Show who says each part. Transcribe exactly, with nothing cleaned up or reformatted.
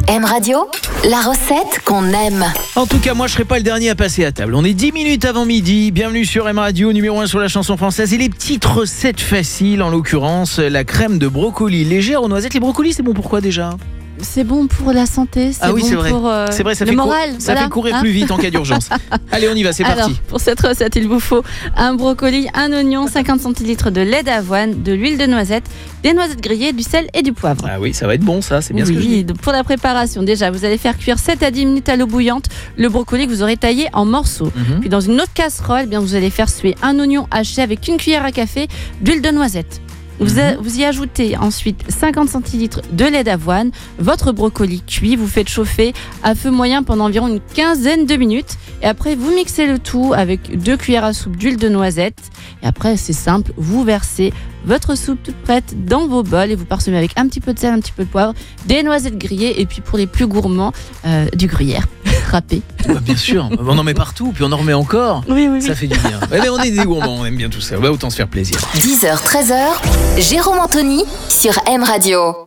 Speaker 1: M Radio, la recette qu'on aime.
Speaker 2: En tout cas, moi je serai pas le dernier à passer à table. On est dix minutes avant midi. Bienvenue sur M Radio, numéro un sur la chanson française. Et les petites recettes faciles, en l'occurrence, la crème de brocoli légère aux noisettes. Les brocolis, c'est bon pourquoi déjà ?
Speaker 3: C'est bon pour la santé, c'est
Speaker 2: ah oui,
Speaker 3: bon
Speaker 2: c'est vrai.
Speaker 3: pour euh,
Speaker 2: c'est vrai, ça
Speaker 3: le
Speaker 2: fait
Speaker 3: moral.
Speaker 2: Cour... Ça
Speaker 3: voilà,
Speaker 2: fait courir
Speaker 3: hein
Speaker 2: plus vite en cas d'urgence. Allez, on y va, c'est
Speaker 3: Alors,
Speaker 2: parti.
Speaker 3: pour cette recette, il vous faut un brocoli, un oignon, cinquante centilitres de lait d'avoine, de l'huile de noisette, des noisettes grillées, du sel et du poivre.
Speaker 2: Ah oui, ça va être bon ça, c'est bien
Speaker 3: oui,
Speaker 2: ce que je dis.
Speaker 3: donc pour la préparation, déjà, vous allez faire cuire sept à dix minutes à l'eau bouillante le brocoli que vous aurez taillé en morceaux.
Speaker 2: Mm-hmm.
Speaker 3: Puis dans une autre casserole, eh bien, vous allez faire suer un oignon haché avec une cuillère à café d'huile de noisette. Vous, a, vous y ajoutez ensuite cinquante centilitres de lait d'avoine, votre brocoli cuit, vous faites chauffer à feu moyen pendant environ une quinzaine de minutes et après vous mixez le tout avec deux cuillères à soupe d'huile de noisette et après c'est simple, vous versez votre soupe toute prête dans vos bols et vous parsemez avec un petit peu de sel, un petit peu de poivre, des noisettes grillées et puis pour les plus gourmands, euh, du gruyère râpé.
Speaker 2: Bah, bien sûr, on en met partout puis on en remet encore.
Speaker 3: Oui, oui, oui.
Speaker 2: Ça fait du bien. Ouais, mais on est des gourmands, on aime bien tout ça. Bah, autant se faire plaisir.
Speaker 1: dix heures treize heures, Jérôme Anthony sur M Radio.